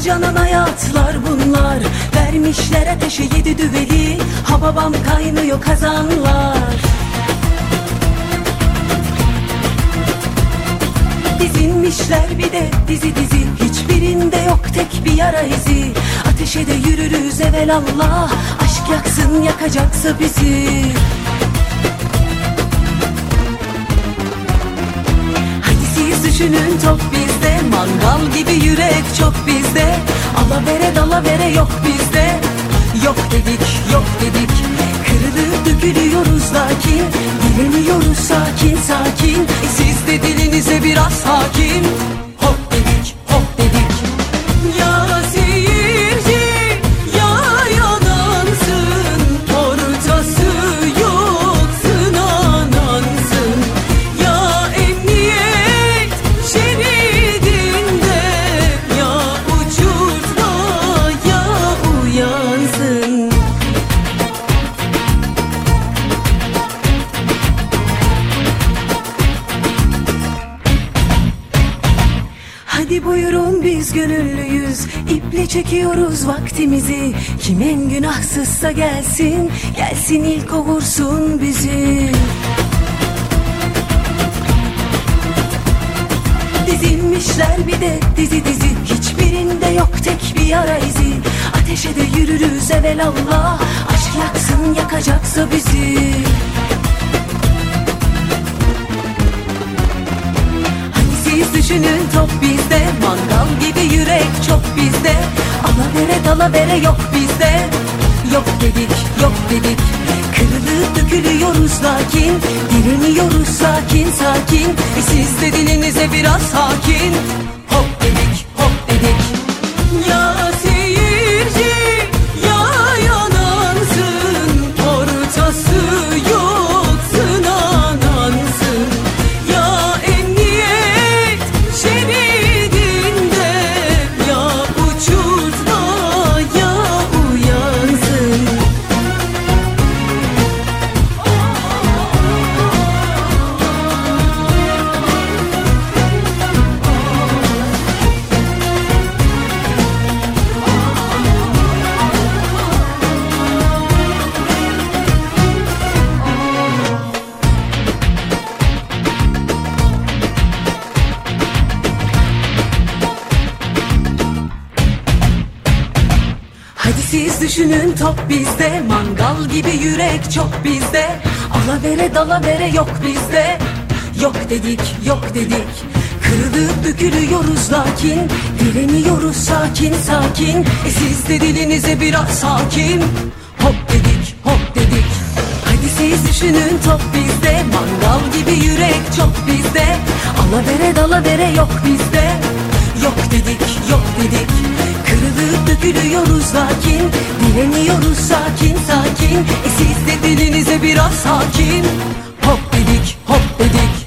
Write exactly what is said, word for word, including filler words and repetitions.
Harcanan hayatlar bunlar, vermişler ateşe yedi düveli. Ha babam kaynıyor kazanlar. Dizilmişler bir de dizi dizi, hiçbirinde yok tek bir yara izi. Ateşe de yürürüz evelallah, aşk yaksın yakacaksa bizi. Hadi siz düşünün, top bizde, mangal gibi yürek çok bizde. Alavere dalavere yok bizde. Yok dedik, yok dedik, kırılıp dökülüyoruz lakin direniyoruz sakin sakin. E siz de dilinize biraz hakim. Hop dedik, hop dedik. Ya seyirci, ya yalansın, ortası yok sınanansın. Ya emniyet şeridinde, ya uçurtma ya uyansın. Hadi buyurun, biz gönüllüyüz, iple çekiyoruz vaktimizi. Kim en günahsızsa gelsin, gelsin ilk o vursun bizi. Dizilmişler bir de dizi dizi, hiçbirinde yok tek bir yara izi. Ateşe de yürürüz evelallah, aşk yaksın yakacaksa bizi. Siz düşünün, top bizde, mangal gibi yürek çok bizde. Alavere dalavere yok bizde. Yok dedik, yok dedik, kırılıp dökülüyoruz lakin direniyoruz sakin sakin. E siz de dilinize biraz hakim. Hop dedik, hop dedik. Ya seyirci, ya yalansın, ortası yok sınanansın. Ya emniyet şeridinde, ya uçurtma ya uyansın. Hadi siz düşünün, top bizde, mangal gibi yürek çok bizde. Alavere dalavere yok bizde. Yok dedik, yok dedik, kırılıp dökülüyoruz lakin direniyoruz sakin sakin. E siz de dilinize biraz hakim. Hop dedik, hop dedik. Hadi siz düşünün, top bizde, mangal gibi yürek çok bizde. Alavere dalavere yok bizde. Yok dedik, yok dedik, kırılıp dökülüyoruz lakin direniyoruz sakin sakin. E siz de dilinize biraz hakim. Hop dedik, hop dedik.